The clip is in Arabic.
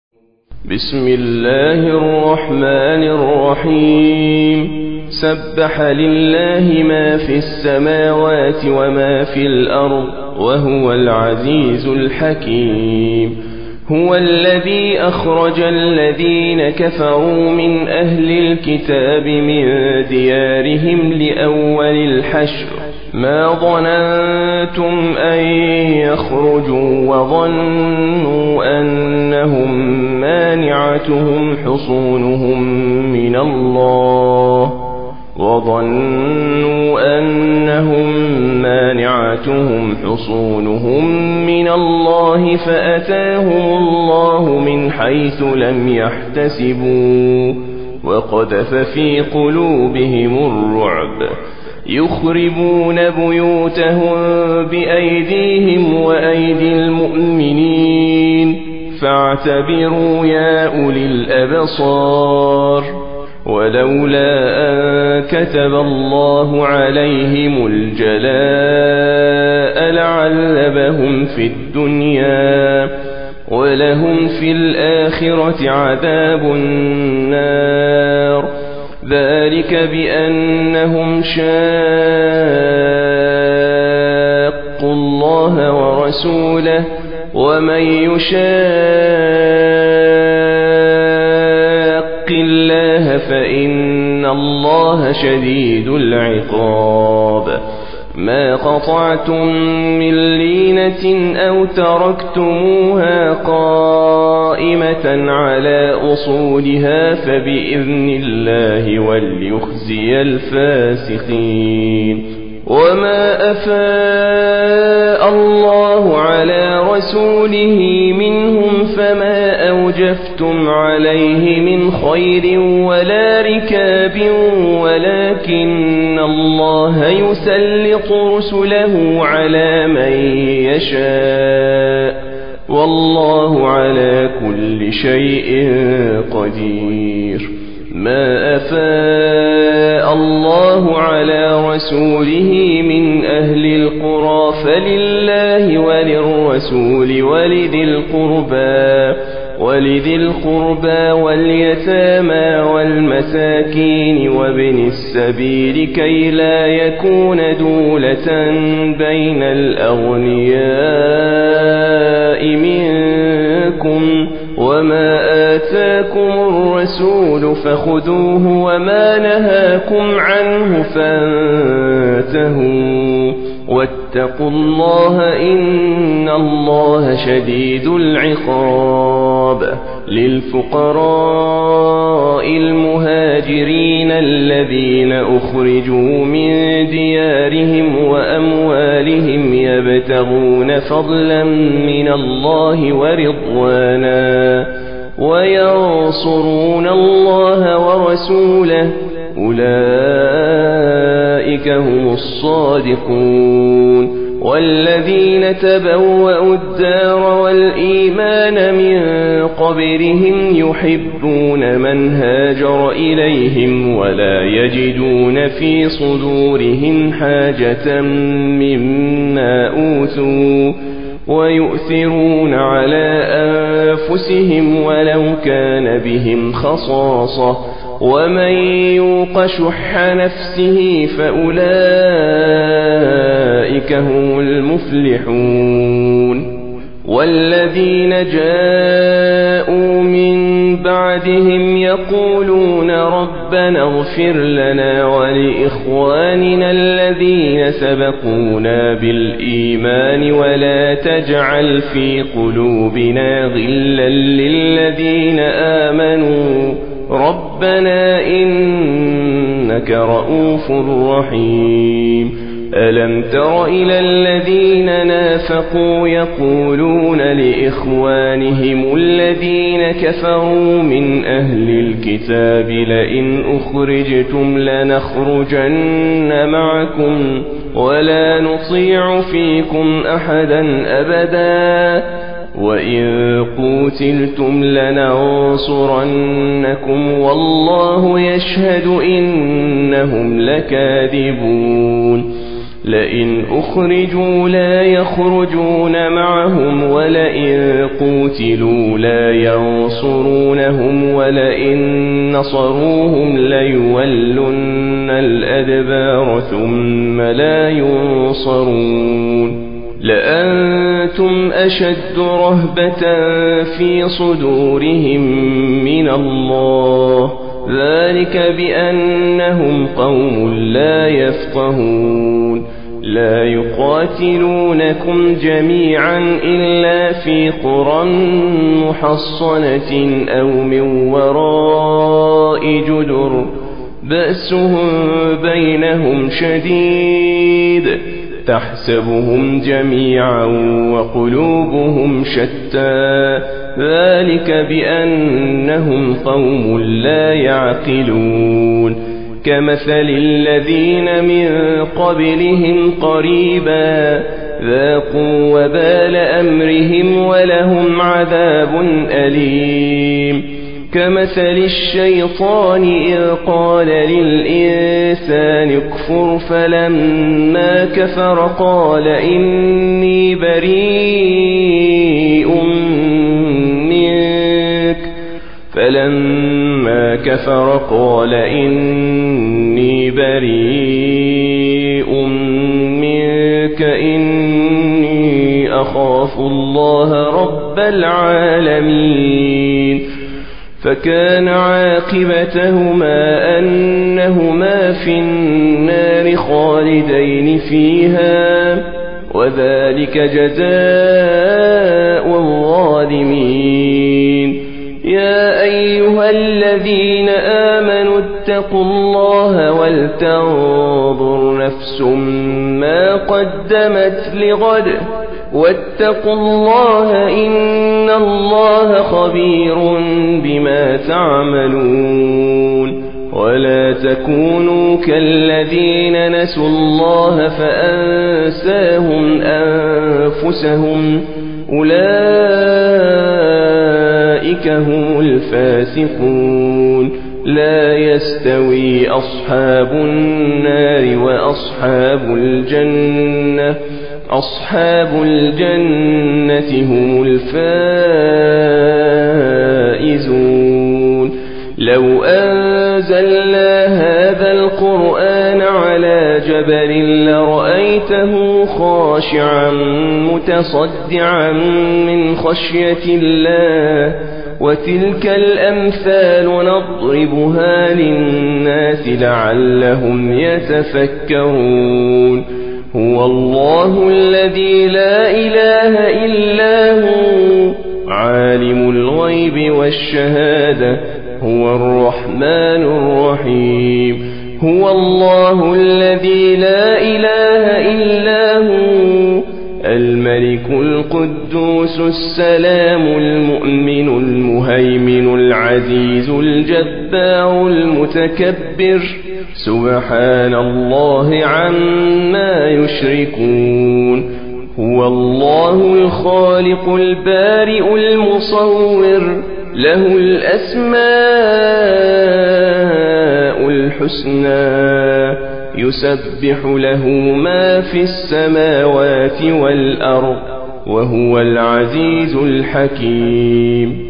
بسم الله الرحمن الرحيم. سبح لله ما في السماوات وما في الأرض وهو العزيز الحكيم. هو الذي أخرج الذين كفروا من أهل الكتاب من ديارهم لأول الحشر ما ظننتم أن يخرجوا وظنوا أنهم مانعتهم حصونهم من الله فأتاهم الله من حيث لم يحتسبوا وقذف في قلوبهم الرعب يخربون بيوتهم بأيديهم وأيدي المؤمنين فاعتبروا يا أولي الأبصار. ولولا أن كتب الله عليهم الجلاء لعذبهم في الدنيا ولهم في الآخرة عذاب النار. ذلك بأنهم شاقوا الله ورسوله ومن يشاق الله فإن الله شديد العقاب. ما قطعتم من لينة أو تركتموها قائمة على أصولها فبإذن الله وليخزي الفاسقين. وما أفاء الله على رسوله منهم فما أوجفتم عليه من خير ولا ركاب ولكن الله يسلط رسله على من يشاء والله على كل شيء قدير. ما أفاء الله على رسوله من أهل القرى فلله وللرسول ولذي القربى واليتامى والمساكين وابن السبيل كي لا يكون دولة بين الأغنياء منكم. وما آتاكم الرسول فخذوه وما نهاكم عنه فانتهوا واتقوا الله إن الله شديد العقاب. للفقراء المهاجرين الذين أخرجوا من ديارهم وأموالهم يبتغون فضلا من الله ورضوانا وينصرون الله ورسوله أولئك هم الصادقون. والذين تبوأوا الدار والإيمان من قبلهم يحبون من هاجر إليهم ولا يجدون في صدورهم حاجة مما أوتوا ويؤثرون على أنفسهم ولو كان بهم خصاصة ومن يوق شح نفسه فأولئك هم المفلحون. والذين جاءوا من بعدهم يقولون ربنا اغفر لنا ولإخواننا الذين سبقونا بالإيمان ولا تجعل في قلوبنا غلا للذين آمنوا ربنا إنك رؤوف رحيم. ألم تر إلى الذين نافقوا يقولون لإخوانهم الذين كفروا من أهل الكتاب لئن أخرجتم لنخرجن معكم ولا نطيع فيكم أحدا أبدا وإن قوتلتم لننصرنكم والله يشهد إنهم لكاذبون. لئن أخرجوا لا يخرجون معهم ولئن قوتلوا لا ينصرونهم ولئن نصروهم ليولن الأدبار ثم لا ينصرون لأنتم أشد رهبة في صدورهم من الله ذلك بأنهم قوم لا يفقهون لا يقاتلونكم جميعا إلا في قرى محصنة أو من وراء جدر بأسهم بينهم شديد تحسبهم جميعا وقلوبهم شتى ذلك بأنهم قوم لا يعقلون كمثل الذين من قبلهم قريبا ذاقوا وبال أمرهم ولهم عذاب أليم كمثل الشيطان إذ قال للإنسان اكفر فلما كفر قال إني بريء منك إني أخاف الله رب العالمين فكان عاقبتهما أنهما في النار خالدين فيها وذلك جزاء الظالمين يا أيها الذين آمنوا اتقوا الله ولتنظر نفس ما قدمت لغد واتقوا الله إن الله خبير بما تعملون ولا تكونوا كالذين نسوا الله فأنساهم أنفسهم أولئك هم الفاسقون لا يستوي أصحاب النار وأصحاب الجنة هم الفائزون لو أنزلنا هذا القرآن على جبل لرأيته خاشعا متصدعا من خشية الله وتلك الأمثال نضربها للناس لعلهم يتفكرون هو الله الذي لا إله إلا هو عالم الغيب والشهادة هو الرحمن الرحيم هو الله الذي لا إله إلا هو الملك القدوس السلام المؤمن المهيمن العزيز الجبار المتكبر سبحان الله عما يشركون هو الله الخالق البارئ المصور له الأسماء الحسنى يسبح له ما في السماوات والأرض وهو العزيز الحكيم